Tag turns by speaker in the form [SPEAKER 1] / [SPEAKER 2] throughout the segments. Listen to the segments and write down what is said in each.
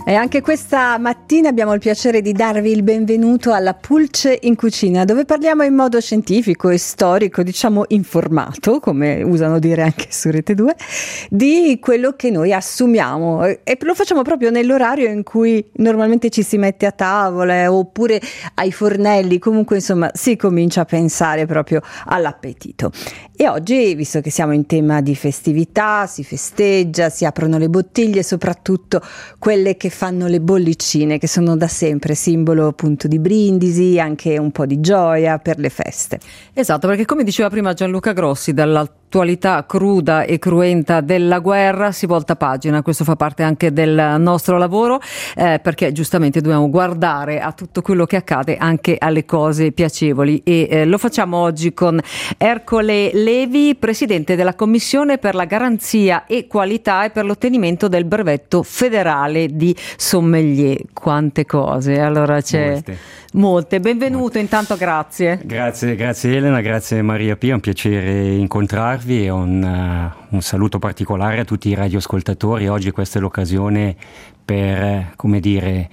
[SPEAKER 1] E anche questa mattina abbiamo il piacere di darvi il benvenuto alla Pulce in Cucina, dove parliamo in modo scientifico e storico, diciamo informato, come usano dire anche su Rete 2, di quello che noi assumiamo, e lo facciamo proprio nell'orario in cui normalmente ci si mette a tavola oppure ai fornelli, comunque insomma si comincia a pensare proprio all'appetito. E oggi, visto che siamo in tema di festività, si festeggia, si aprono le bottiglie, soprattutto quelle che fanno le bollicine, che sono da sempre simbolo appunto di brindisi, anche un po' di gioia per le feste.
[SPEAKER 2] Esatto, perché come diceva prima Gianluca Grossi, dall'attualità cruda e cruenta della guerra si volta pagina. Questo fa parte anche del nostro lavoro, perché giustamente dobbiamo guardare a tutto quello che accade, anche alle cose piacevoli, e lo facciamo oggi con Ercole Levi, presidente della Commissione per la garanzia e qualità e per l'ottenimento del brevetto federale di sommelier. Quante cose, allora c'è molte. Benvenuto. Intanto grazie
[SPEAKER 3] Elena, grazie Maria Pia, è un piacere incontrarvi e un saluto particolare a tutti i radioascoltatori. Oggi questa è l'occasione per, come dire,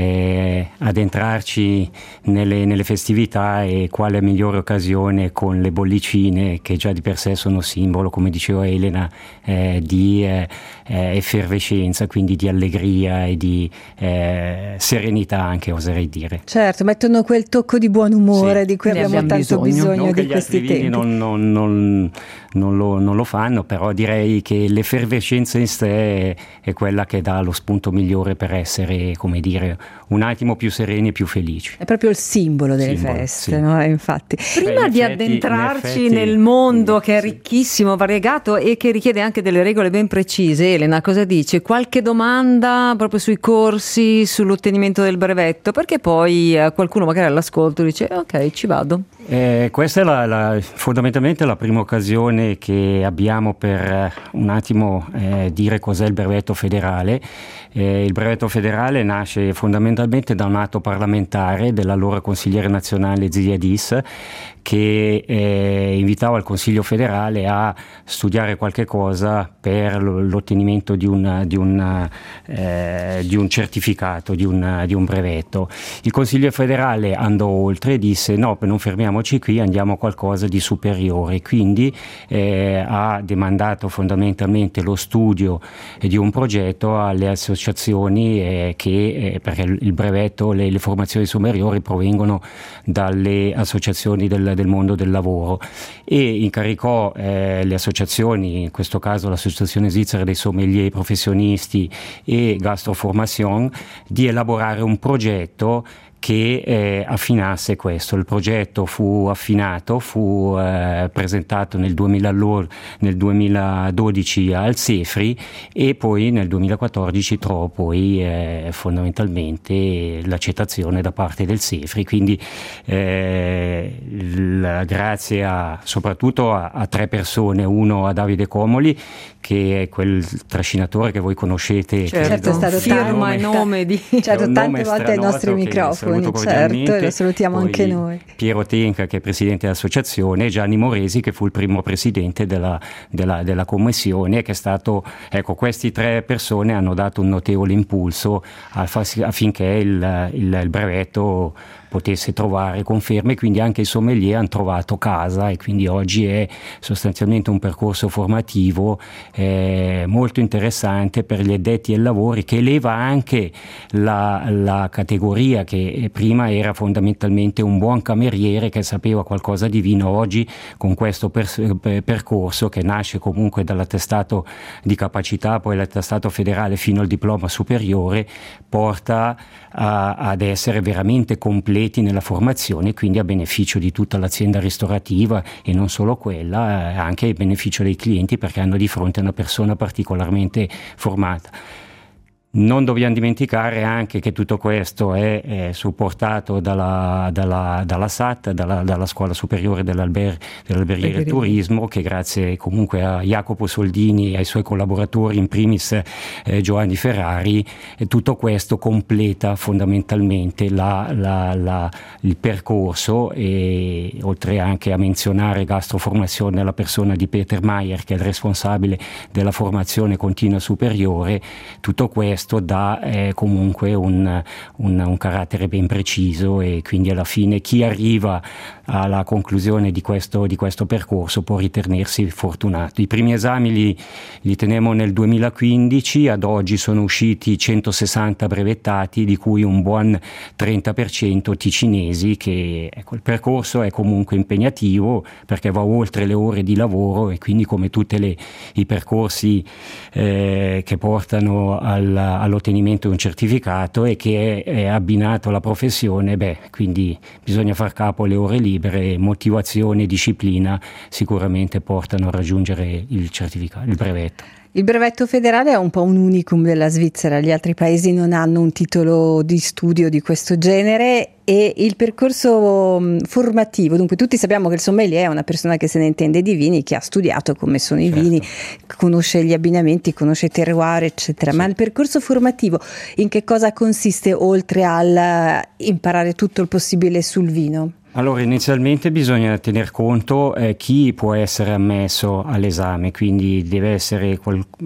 [SPEAKER 3] addentrarci nelle festività, e quale migliore occasione con le bollicine, che già di per sé sono simbolo, come diceva Elena, di effervescenza, quindi di allegria e di serenità anche, oserei dire.
[SPEAKER 1] Certo, mettono quel tocco di buon umore, sì, di cui abbiamo tanto bisogno di questi tempi.
[SPEAKER 3] Non lo fanno, però direi che l'effervescenza in sé è quella che dà lo spunto migliore per essere, come dire, un attimo più sereni e più felici.
[SPEAKER 1] È proprio il simbolo delle feste, sì. No? Infatti.
[SPEAKER 2] Prima di addentrarci nel mondo che è ricchissimo, variegato e che richiede anche delle regole ben precise, Elena, cosa dice? Qualche domanda proprio sui corsi, sull'ottenimento del brevetto, perché poi qualcuno magari all'ascolto dice ok, ci vado.
[SPEAKER 3] Questa è fondamentalmente la prima occasione che abbiamo per un attimo dire cos'è il brevetto federale. Il brevetto federale nasce fondamentalmente da un atto parlamentare dell'allora consigliere nazionale Ziliadis, che invitava il Consiglio federale a studiare qualche cosa per l'ottenimento di un certificato, di un brevetto. Il Consiglio federale andò oltre e disse no, non fermiamoci qui, andiamo a qualcosa di superiore, quindi ha demandato fondamentalmente lo studio di un progetto alle associazioni perché il brevetto, le formazioni superiori provengono dalle associazioni del mondo del lavoro, e incaricò le associazioni, in questo caso l'Associazione Svizzera dei Sommelier Professionisti e Gastroformation, di elaborare un progetto che affinasse questo. Il progetto fu affinato, fu presentato nel 2012 al CEFRI, e poi nel 2014 trovò poi fondamentalmente l'accettazione da parte del CEFRI. Quindi grazie soprattutto a tre persone: uno a Davide Comoli, che è quel trascinatore che voi conoscete,
[SPEAKER 1] certo, è stato
[SPEAKER 2] firma e nome di
[SPEAKER 1] tante volte ai nostri microfoni, certo, e lo salutiamo anche noi.
[SPEAKER 3] Piero Tenca, che è presidente dell'associazione, e Gianni Moresi, che fu il primo presidente della commissione, che è stato, ecco, questi tre persone hanno dato un notevole impulso affinché il brevetto potesse trovare conferme, quindi anche i sommelier hanno trovato casa, e quindi oggi è sostanzialmente un percorso formativo molto interessante per gli addetti ai lavori, che eleva anche la categoria, che prima era fondamentalmente un buon cameriere che sapeva qualcosa di vino. Oggi, con questo percorso, che nasce comunque dall'attestato di capacità, poi l'attestato federale fino al diploma superiore, porta ad essere veramente completi nella formazione, quindi a beneficio di tutta l'azienda ristorativa, e non solo quella, anche a beneficio dei clienti, perché hanno di fronte una persona particolarmente formata. Non dobbiamo dimenticare anche che tutto questo è supportato dalla SAT, dalla Scuola Superiore dell'Alberghiera e Turismo, che grazie comunque a Jacopo Soldini e ai suoi collaboratori, in primis Giovanni Ferrari, tutto questo completa fondamentalmente il percorso, e oltre anche a menzionare Gastroformazione nella persona di Peter Mayer, che è il responsabile della formazione continua superiore, tutto questo questo dà comunque un carattere ben preciso, e quindi alla fine chi arriva alla conclusione di questo percorso può ritenersi fortunato. I primi esami li tenemmo nel 2015, ad oggi sono usciti 160 brevettati, di cui un buon 30% ticinesi, che il percorso è comunque impegnativo perché va oltre le ore di lavoro, e quindi come tutti i percorsi che portano all'ottenimento di un certificato e che è abbinato alla professione, quindi bisogna far capo alle ore libere. Motivazione e disciplina sicuramente portano a raggiungere il certificato, il brevetto.
[SPEAKER 1] Il brevetto federale è un po' un unicum della Svizzera, gli altri paesi non hanno un titolo di studio di questo genere. E il percorso formativo, dunque tutti sappiamo che il sommelier è una persona che se ne intende di vini, che ha studiato come sono i vini, conosce gli abbinamenti, conosce i terroir, eccetera. Ma il percorso formativo in che cosa consiste, oltre al imparare tutto il possibile sul vino?
[SPEAKER 3] Allora, inizialmente bisogna tener conto chi può essere ammesso all'esame, quindi deve essere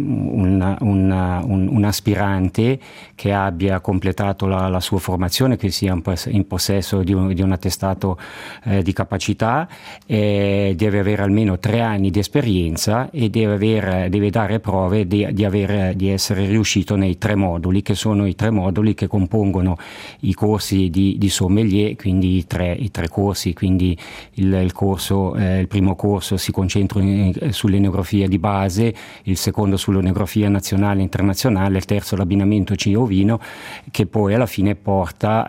[SPEAKER 3] un aspirante che abbia completato la sua formazione, che sia in possesso di un attestato di capacità, deve avere almeno 3 anni di esperienza e deve dare prove di essere riuscito nei 3 moduli, che sono i 3 moduli che compongono i corsi di sommelier, quindi i tre corsi. Quindi il primo corso si concentra sull'enografia di base, il secondo sull'enografia nazionale e internazionale, il terzo l'abbinamento cibo-vino, che poi alla fine porta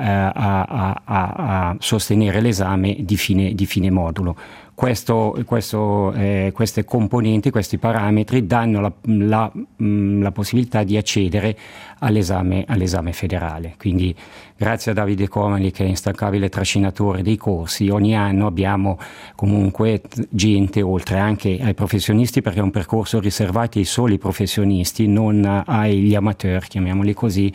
[SPEAKER 3] a sostenere l'esame di fine modulo. Queste componenti, questi parametri danno la possibilità di accedere all'esame federale. Quindi grazie a Davide Comali, che è instancabile trascinatore dei corsi, ogni anno abbiamo comunque gente, oltre anche ai professionisti, perché è un percorso riservato ai soli professionisti, non agli amateur, chiamiamoli così,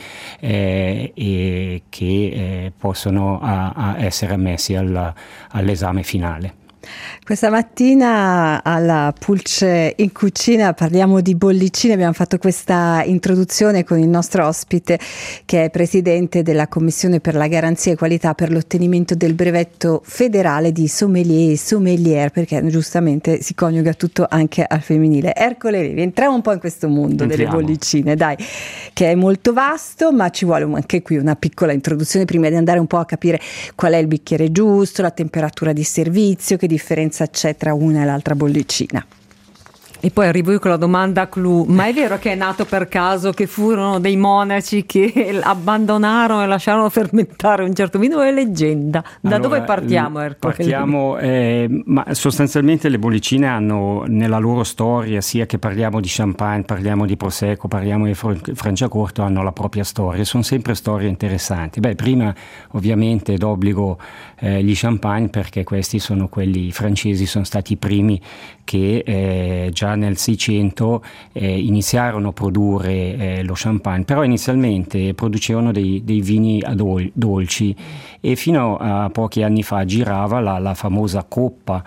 [SPEAKER 3] e che possono essere ammessi all'esame finale.
[SPEAKER 1] Questa mattina alla Pulce in Cucina parliamo di bollicine, abbiamo fatto questa introduzione con il nostro ospite, che è presidente della Commissione per la garanzia e qualità per l'ottenimento del brevetto federale di sommelier e sommelier, perché giustamente si coniuga tutto anche al femminile. Ercole Levi, entriamo un po' in questo mondo delle bollicine, dai, che è molto vasto, ma ci vuole anche qui una piccola introduzione prima di andare un po' a capire qual è il bicchiere giusto, la temperatura di servizio, che differenza c'è tra una e l'altra bollicina.
[SPEAKER 2] E poi arrivo io con la domanda clou: ma è vero che è nato per caso, che furono dei monaci che abbandonarono e lasciarono fermentare un certo vino, o è leggenda? Da dove partiamo, Ercole?
[SPEAKER 3] Partiamo, ma sostanzialmente le bollicine hanno nella loro storia, sia che parliamo di champagne, parliamo di prosecco, parliamo di Franciacorta, hanno la propria storia, sono sempre storie interessanti. Prima ovviamente d'obbligo gli champagne, perché questi sono quelli francesi, sono stati i primi che già nel 600 iniziarono a produrre lo champagne, però inizialmente producevano dei vini dolci, e fino a pochi anni fa girava la famosa coppa,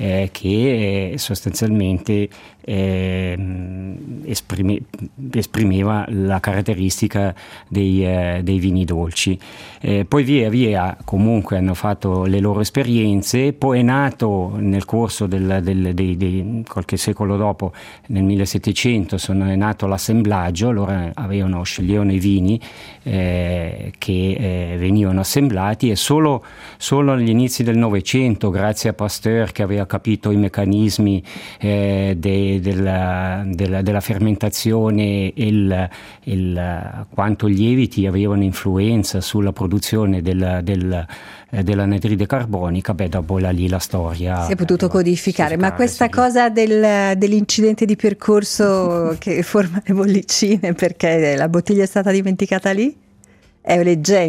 [SPEAKER 3] che sostanzialmente esprimeva la caratteristica dei vini dolci. Poi via via comunque hanno fatto le loro esperienze, poi è nato nel corso qualche secolo dopo, nel 1700, è nato l'assemblaggio. Allora sceglievano i vini che venivano assemblati, e solo agli inizi del Novecento, grazie a Pasteur, che aveva capito i meccanismi della fermentazione e quanto i lieviti avevano influenza sulla produzione dell'anidride carbonica, dopo lì la storia
[SPEAKER 1] si è potuto codificare. Ma questa cosa dell'incidente di percorso che forma le bollicine, perché la bottiglia è stata dimenticata lì, è leggenda?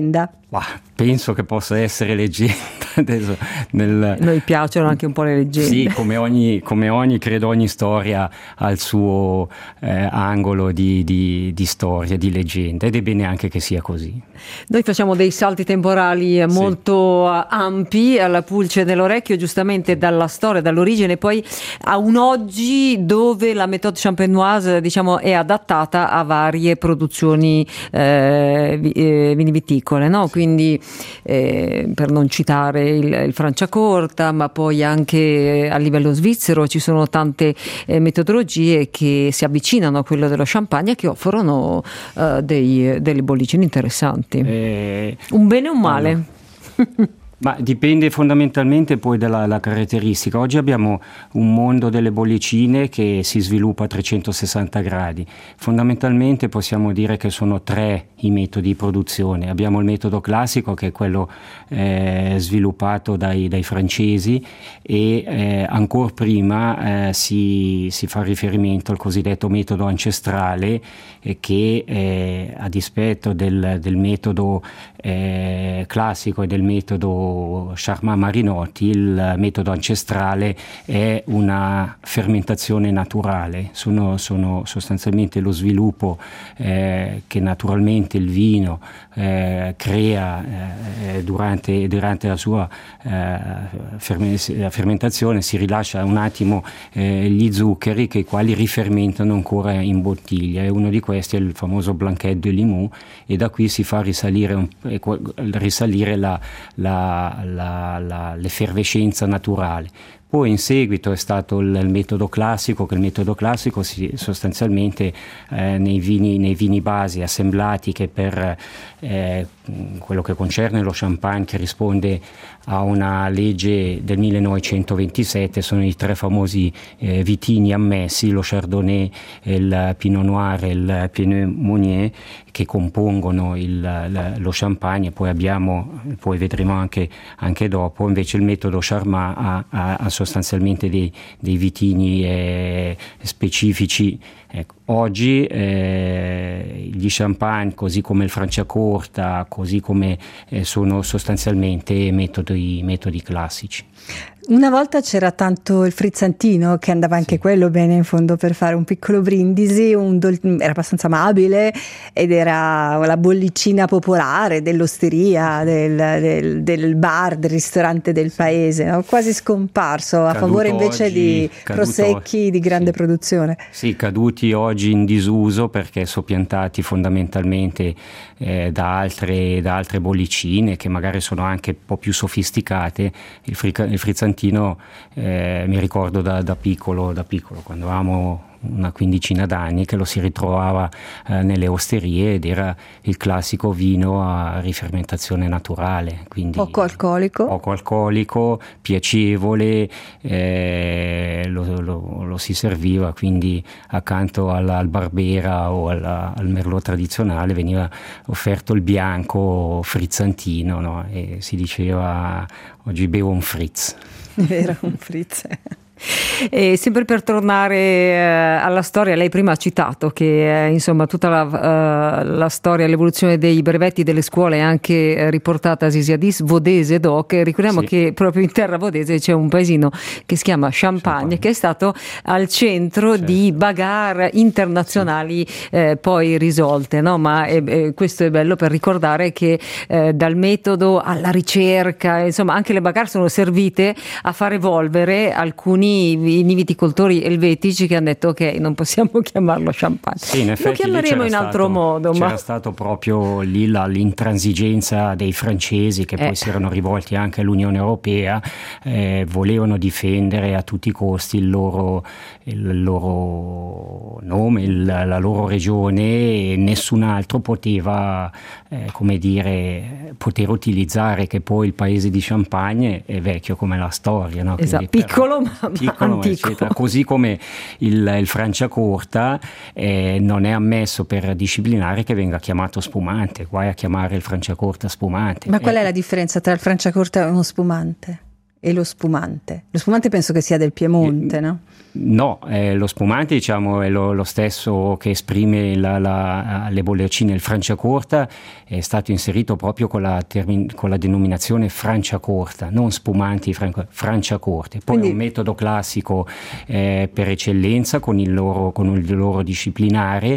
[SPEAKER 3] Penso che possa essere leggenda. Adesso
[SPEAKER 2] noi piacciono anche un po' le leggende.
[SPEAKER 3] Sì, come ogni credo ogni storia ha il suo angolo di storia, di leggenda, ed è bene anche che sia così.
[SPEAKER 2] Noi facciamo dei salti temporali molto ampi alla pulce dell'orecchio, giustamente dalla storia, dall'origine, poi a un oggi dove la méthode champenoise, diciamo, è adattata a varie produzioni viniviticole, no? Quindi per non citare il Franciacorta, ma poi anche a livello svizzero ci sono tante metodologie che si avvicinano a quello dello champagne, che offrono delle bollicine interessanti. Un bene o un male?
[SPEAKER 3] Ma dipende fondamentalmente poi dalla caratteristica. Oggi abbiamo un mondo delle bollicine che si sviluppa a 360 gradi. Fondamentalmente possiamo dire che sono 3 i metodi di produzione. Abbiamo il metodo classico, che è quello sviluppato dai francesi, e ancora prima si fa riferimento al cosiddetto metodo ancestrale, che a dispetto del metodo classico e del metodo Charmat-Marinotti, il metodo ancestrale è una fermentazione naturale, sono sostanzialmente lo sviluppo che naturalmente il vino crea durante la sua fermentazione. Si rilascia un attimo gli zuccheri, che i quali rifermentano ancora in bottiglia, e uno di questi è il famoso Blanquette de Limoux, e da qui si fa risalire l'effervescenza naturale. Poi in seguito è stato il metodo classico, che il metodo classico sostanzialmente nei vini basi assemblati, che per quello che concerne lo champagne, che risponde a una legge del 1927, sono i 3 famosi vitini ammessi, lo Chardonnay, il Pinot Noir e il Pinot Meunier, che compongono lo champagne. Poi vedremo anche dopo invece il metodo Charmat ha sostanzialmente dei vitini specifici. Ecco, oggi gli champagne, così come il Franciacorta, così come sono sostanzialmente metodi classici.
[SPEAKER 1] Una volta c'era tanto il frizzantino, che andava anche quello bene in fondo per fare un piccolo brindisi, era abbastanza amabile, ed era la bollicina popolare dell'osteria, del bar, del ristorante del paese, no? Quasi scomparso, a favore invece di prosecchi di grande produzione. Sì,
[SPEAKER 3] caduti oggi in disuso, perché soppiantati fondamentalmente da altre bollicine, che magari sono anche un po' più sofisticate. Il frizzantino mi ricordo da piccolo, quando avevamo una quindicina d'anni, che lo si ritrovava nelle osterie, ed era il classico vino a rifermentazione naturale, quindi poco alcolico, piacevole, lo si serviva quindi accanto al Barbera o al Merlot tradizionale, veniva offerto il bianco frizzantino, no? E si diceva: oggi bevo un fritz.
[SPEAKER 1] Vero, un fritz.
[SPEAKER 2] E sempre per tornare alla storia, lei prima ha citato che insomma tutta la storia, l'evoluzione dei brevetti delle scuole è anche riportata a Sisiadis, Vodese Doc. Ricordiamo che proprio in terra vodese c'è un paesino che si chiama Champagne, che è stato al centro di bagarre internazionali poi risolte, no? Ma questo è bello per ricordare che dal metodo alla ricerca, insomma, anche le bagarre sono servite a far evolvere alcuni viticoltori elvetici, che hanno detto: ok, non possiamo chiamarlo champagne,
[SPEAKER 3] sì, in effetti
[SPEAKER 2] lo chiameremo in altro modo.
[SPEAKER 3] C'era stato proprio lì l'intransigenza dei francesi, che poi si erano rivolti anche all'Unione Europea, volevano difendere a tutti i costi il loro nome, la loro regione, e nessun altro poteva poter utilizzare, che poi il paese di Champagne è vecchio come la storia, no?
[SPEAKER 2] Esatto, piccolo ma
[SPEAKER 3] eccetera. Così come il Franciacorta non è ammesso per disciplinare che venga chiamato spumante, guai a chiamare il Franciacorta spumante.
[SPEAKER 1] Ma qual è la differenza tra il Franciacorta e uno spumante? E lo spumante? Lo spumante penso che sia del Piemonte, no?
[SPEAKER 3] No, lo spumante diciamo è lo stesso che esprime le bollicine, il Franciacorta è stato inserito proprio con la denominazione Franciacorta, non spumanti Franciacorte. Poi quindi è un metodo classico per eccellenza con il loro disciplinare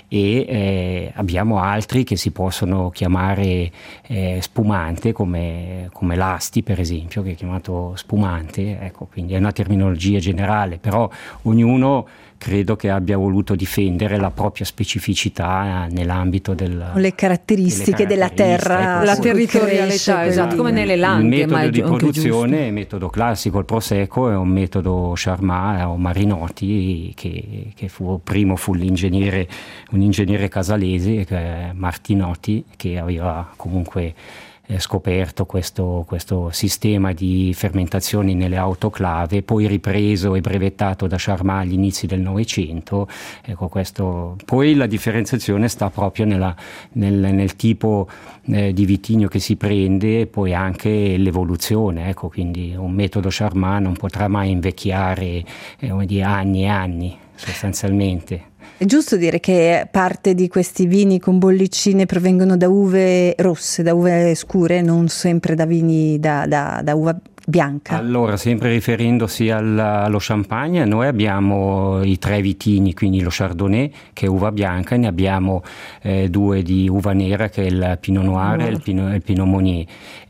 [SPEAKER 3] e abbiamo altri che si possono chiamare spumante come l'Asti per esempio, che è chiamato spumante, ecco, quindi è una terminologia generale, però ognuno credo che abbia voluto difendere la propria specificità nell'ambito
[SPEAKER 1] le caratteristiche della terra,
[SPEAKER 2] la territorialità, esatto, come nelle Langhe.
[SPEAKER 3] Il metodo di produzione è il metodo classico, il Prosecco è un metodo Charmat o Marinotti che primo fu un ingegnere casalese, Martinotti, che aveva comunque scoperto questo sistema di fermentazioni nelle autoclave, poi ripreso e brevettato da Charmat agli inizi del Novecento. Ecco, poi la differenziazione sta proprio nel tipo di vitigno che si prende e poi anche l'evoluzione. Ecco, quindi un metodo Charmat non potrà mai invecchiare anni e anni sostanzialmente.
[SPEAKER 1] È giusto dire che parte di questi vini con bollicine provengono da uve rosse, da uve scure, non sempre da vini da uva bianca?
[SPEAKER 3] Allora, sempre riferendosi allo champagne, noi abbiamo i 3 vitigni, quindi lo Chardonnay che è uva bianca, e ne abbiamo 2 di uva nera che è il Pinot Noir e il Pinot Meunier.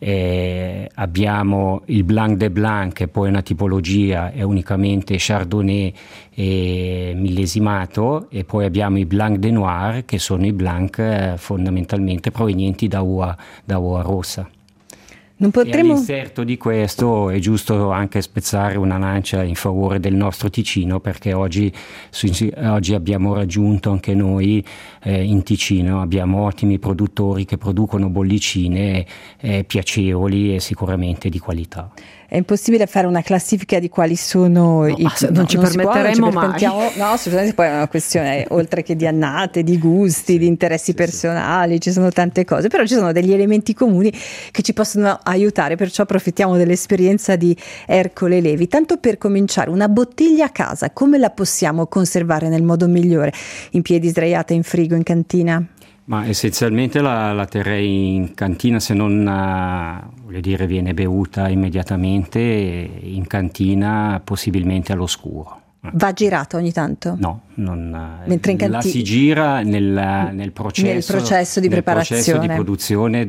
[SPEAKER 3] Abbiamo il Blanc de Blanc, che poi è una tipologia, è unicamente Chardonnay e millesimato, e poi abbiamo i Blanc de Noir, che sono i Blanc fondamentalmente provenienti da uva rossa.
[SPEAKER 1] Non potremmo...
[SPEAKER 3] E all'inserto di questo è giusto anche spezzare una lancia in favore del nostro Ticino, perché oggi abbiamo raggiunto anche noi in Ticino, abbiamo ottimi produttori che producono bollicine piacevoli e sicuramente di qualità.
[SPEAKER 1] È impossibile fare una classifica di quali sono
[SPEAKER 2] non ci permetteremo mai.
[SPEAKER 1] No, assolutamente, poi è una questione oltre che di annate, di gusti, di interessi personali, ci sono tante cose, però ci sono degli elementi comuni che ci possono aiutare, perciò approfittiamo dell'esperienza di Ercole Levi. Tanto per cominciare, una bottiglia a casa, come la possiamo conservare nel modo migliore? In piedi, sdraiata, in frigo, in cantina?
[SPEAKER 3] Ma essenzialmente la terrei in cantina, se non viene bevuta immediatamente, in cantina possibilmente all'oscuro.
[SPEAKER 1] Va girata ogni tanto?
[SPEAKER 3] No,
[SPEAKER 1] mentre in cantina
[SPEAKER 3] la si gira nel processo
[SPEAKER 1] di preparazione,
[SPEAKER 3] processo di produzione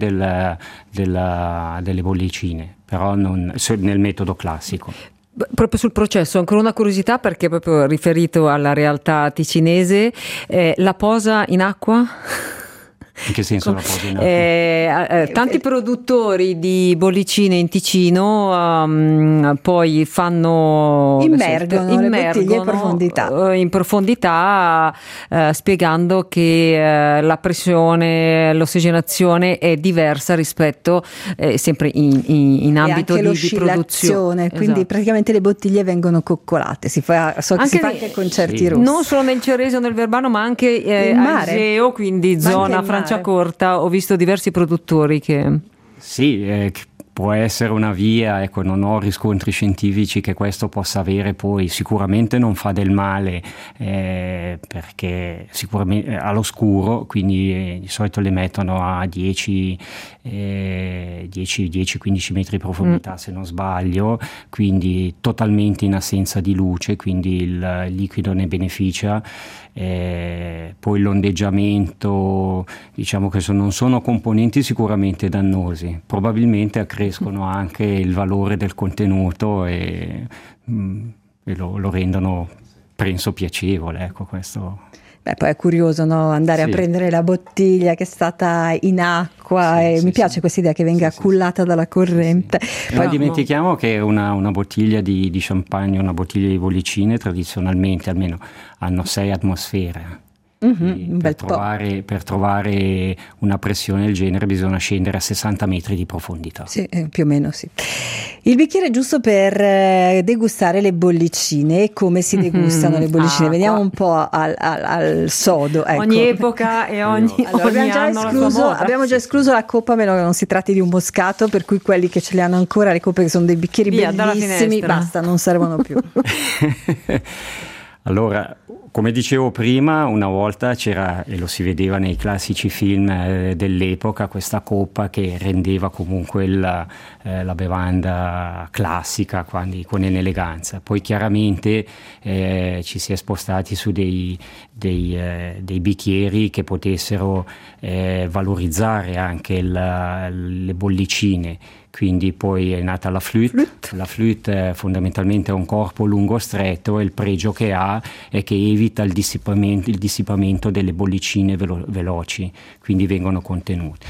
[SPEAKER 3] delle bollicine, però non nel metodo classico.
[SPEAKER 2] Proprio sul processo, ancora una curiosità, perché proprio riferito alla realtà ticinese, la posa in acqua?
[SPEAKER 3] In che senso la posa in acqua?
[SPEAKER 2] Tanti produttori di bollicine in Ticino poi
[SPEAKER 1] immergono le bottiglie in profondità,
[SPEAKER 2] spiegando che la pressione, l'ossigenazione è diversa rispetto sempre in ambito di produzione.
[SPEAKER 1] Quindi esatto. Praticamente le bottiglie vengono coccolate, si fa anche con certi rossi.
[SPEAKER 2] Non solo nel Cerese o nel Verbano, ma anche a Iseo, quindi zona Franciacorta. Ho visto diversi produttori che...
[SPEAKER 3] Sì, può essere una via, ecco, non ho riscontri scientifici che questo possa avere, poi sicuramente non fa del male, perché sicuramente all'oscuro, quindi di solito le mettono a 10-15 metri di profondità se non sbaglio, quindi totalmente in assenza di luce, quindi il liquido ne beneficia. Poi l'ondeggiamento, diciamo che non sono componenti sicuramente dannosi, probabilmente accrescono anche il valore del contenuto e lo rendono, penso, piacevole, ecco, questo.
[SPEAKER 1] Beh, poi è curioso, no? Andare a prendere la bottiglia che è stata in acqua, mi piace questa idea che venga cullata dalla corrente.
[SPEAKER 3] Poi dimentichiamo che una bottiglia di champagne, una bottiglia di bollicine tradizionalmente almeno hanno 6 atmosfere. Per trovare una pressione del genere bisogna scendere a 60 metri di profondità.
[SPEAKER 1] Sì, più o meno sì. Il bicchiere giusto per degustare le bollicine. E come si degustano le bollicine? Veniamo un po' al sodo. Ecco.
[SPEAKER 2] Ogni epoca e ogni
[SPEAKER 1] allora, abbiamo già escluso la coppa, meno che non si tratti di un moscato, per cui quelli che ce li hanno ancora, le coppe che sono dei bicchieri bellissimi, basta, non servono più.
[SPEAKER 3] Allora, come dicevo prima, una volta c'era, e lo si vedeva nei classici film dell'epoca, questa coppa che rendeva comunque la bevanda classica con eleganza. Poi chiaramente ci si è spostati su dei bicchieri che potessero valorizzare anche le bollicine. Quindi poi è nata la flûte. La flûte fondamentalmente ha un corpo lungo stretto e il pregio che ha è che evita il dissipamento delle bollicine veloci, quindi vengono contenute.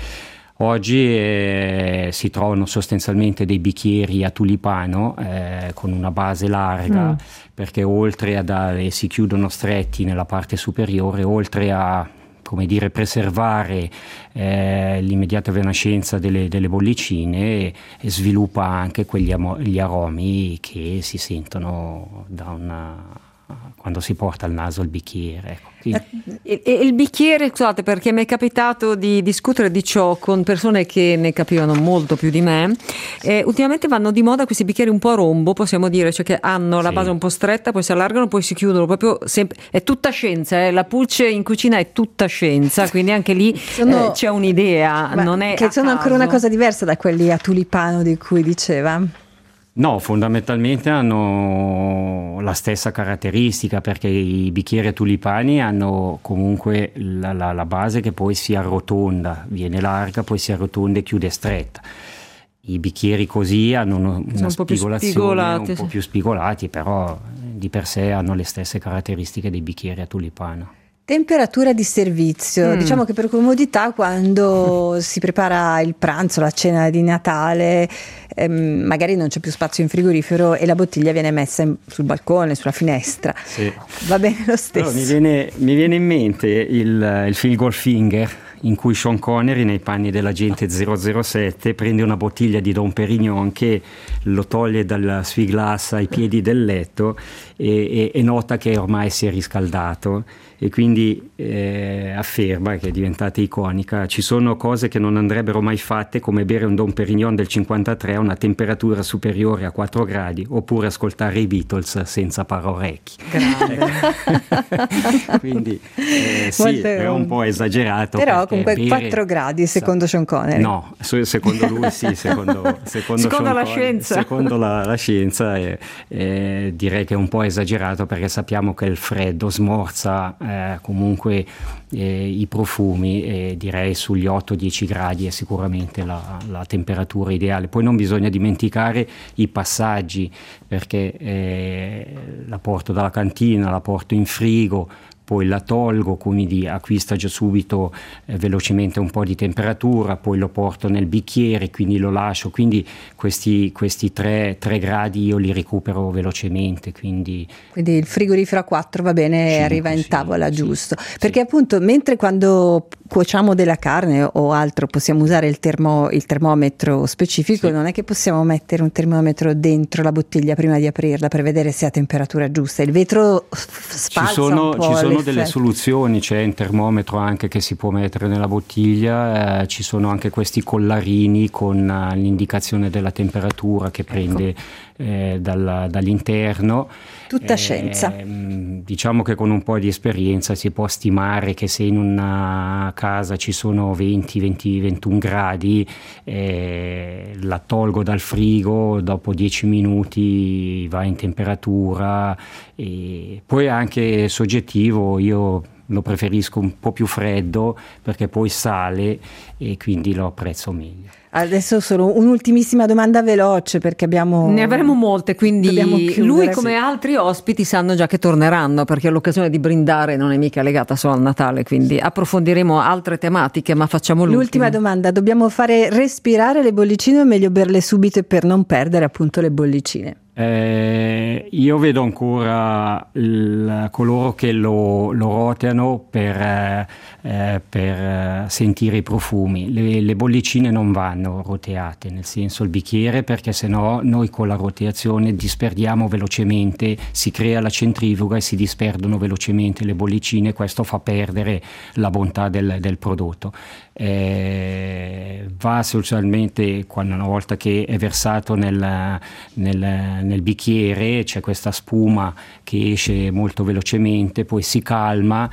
[SPEAKER 3] Oggi si trovano sostanzialmente dei bicchieri a tulipano con una base larga, perché oltre si chiudono stretti nella parte superiore, oltre a preservare l'immediata venascenza delle bollicine, e sviluppa anche gli aromi che si sentono quando si porta al naso il bicchiere. Ecco.
[SPEAKER 2] Il bicchiere, scusate, perché mi è capitato di discutere di ciò con persone che ne capivano molto più di me. Ultimamente vanno di moda questi bicchieri un po' a rombo, possiamo dire, cioè che hanno la base un po' stretta, poi si allargano, poi si chiudono, proprio è tutta scienza, la pulce in cucina è tutta scienza, quindi anche lì c'è un'idea, non è
[SPEAKER 1] che sono ancora una cosa diversa da quelli a tulipano di cui diceva.
[SPEAKER 3] No, fondamentalmente hanno la stessa caratteristica, perché i bicchieri a tulipani hanno comunque la base che poi si arrotonda, viene larga, poi si arrotonda e chiude stretta. I bicchieri così hanno una spigolazione un po' più spigolati, però di per sé hanno le stesse caratteristiche dei bicchieri a tulipano.
[SPEAKER 1] Temperatura di servizio. Diciamo che per comodità, quando si prepara il pranzo, la cena di Natale, magari non c'è più spazio in frigorifero e la bottiglia viene messa sul balcone, sulla finestra.
[SPEAKER 3] Sì.
[SPEAKER 1] Va bene lo stesso.
[SPEAKER 3] Allora, mi viene in mente il film Goldfinger, in cui Sean Connery, nei panni dell'agente 007, prende una bottiglia di Dom Pérignon che lo toglie dal spiglass ai piedi del letto e nota che ormai si è riscaldato, e quindi afferma, che è diventata iconica: ci sono cose che non andrebbero mai fatte, come bere un Dom Pérignon del 53 a una temperatura superiore a 4 gradi, oppure ascoltare i Beatles senza paraorecchi.
[SPEAKER 1] Quindi
[SPEAKER 3] sì, è un po' esagerato,
[SPEAKER 1] però comunque 4 gradi secondo Sean Connery.
[SPEAKER 3] No, secondo lui sì, secondo
[SPEAKER 2] la scienza.
[SPEAKER 3] Secondo la scienza direi che è un po' esagerato, perché sappiamo che il freddo smorza comunque i profumi, e direi sugli 8-10 gradi è sicuramente la temperatura ideale. Poi non bisogna dimenticare i passaggi, perché la porto dalla cantina, la porto in frigo, poi la tolgo, quindi acquista già subito velocemente un po' di temperatura, poi lo porto nel bicchiere, quindi lo lascio, quindi questi 3 gradi io li recupero velocemente. Quindi
[SPEAKER 1] il frigorifero a 4 va bene, 5, arriva in tavola, giusto. Perché appunto, mentre quando cuociamo della carne o altro possiamo usare il termometro specifico, non è che possiamo mettere un termometro dentro la bottiglia prima di aprirla per vedere se ha temperatura giusta. Il vetro spalza un po'.
[SPEAKER 3] Ci sono delle soluzioni, c'è un termometro anche che si può mettere nella bottiglia, ci sono anche questi collarini con l'indicazione della temperatura che prende dall'interno.
[SPEAKER 1] Tutta scienza.
[SPEAKER 3] Diciamo che con un po' di esperienza si può stimare che se in una casa ci sono 20-21 gradi, la tolgo dal frigo, dopo 10 minuti va in temperatura, e poi è anche soggettivo, io lo preferisco un po' più freddo perché poi sale e quindi lo apprezzo meglio.
[SPEAKER 1] Adesso solo un'ultimissima domanda veloce, perché
[SPEAKER 2] ne avremo molte, quindi lui come altri ospiti sanno già che torneranno, perché l'occasione di brindare non è mica legata solo al Natale, quindi approfondiremo altre tematiche, ma facciamo
[SPEAKER 1] l'ultima domanda: dobbiamo fare respirare le bollicine o è meglio berle subito per non perdere appunto le bollicine?
[SPEAKER 3] Io vedo ancora coloro che lo roteano per sentire i profumi. Le bollicine non vanno roteate, nel senso il bicchiere, perché sennò noi con la rotazione disperdiamo velocemente, si crea la centrifuga e si disperdono velocemente le bollicine, questo fa perdere la bontà del prodotto. Va socialmente, una volta che è versato nel bicchiere, c'è questa spuma che esce molto velocemente, poi si calma,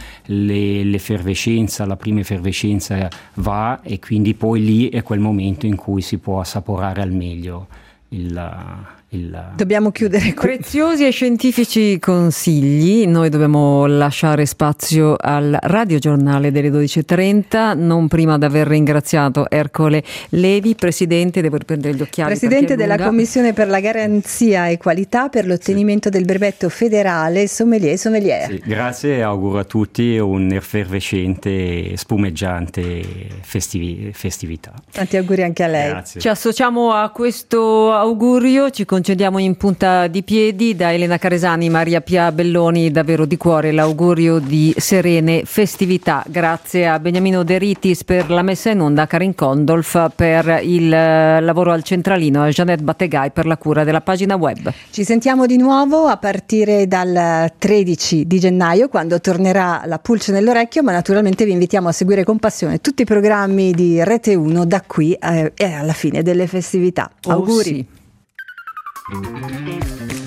[SPEAKER 3] la prima effervescenza va, e quindi poi lì è quel momento in cui si può assaporare al meglio
[SPEAKER 1] Dobbiamo chiudere qui.
[SPEAKER 2] Preziosi e scientifici consigli. Noi dobbiamo lasciare spazio al radiogiornale delle 12.30, non prima di aver ringraziato Ercole Levi, presidente, devo riprendere gli occhiali,
[SPEAKER 1] presidente della Commissione per la garanzia e qualità per l'ottenimento del brevetto federale sommelier.
[SPEAKER 3] Sì, grazie e auguro a tutti un effervescente, spumeggiante festività.
[SPEAKER 1] Tanti auguri anche a lei.
[SPEAKER 3] Grazie.
[SPEAKER 2] Ci associamo a questo augurio, ci concediamo in punta di piedi. Da Elena Caresani, Maria Pia Belloni, davvero di cuore l'augurio di serene festività. Grazie a Beniamino De Ritis per la messa in onda, a Karin Condolf per il lavoro al centralino, a Jeanette Battegai per la cura della pagina web.
[SPEAKER 1] Ci sentiamo di nuovo a partire dal 13 di gennaio, quando tornerà la Pulce nell'orecchio, ma naturalmente vi invitiamo a seguire con passione tutti i programmi di Rete 1 da qui e alla fine delle festività. Auguri.
[SPEAKER 2] Sì.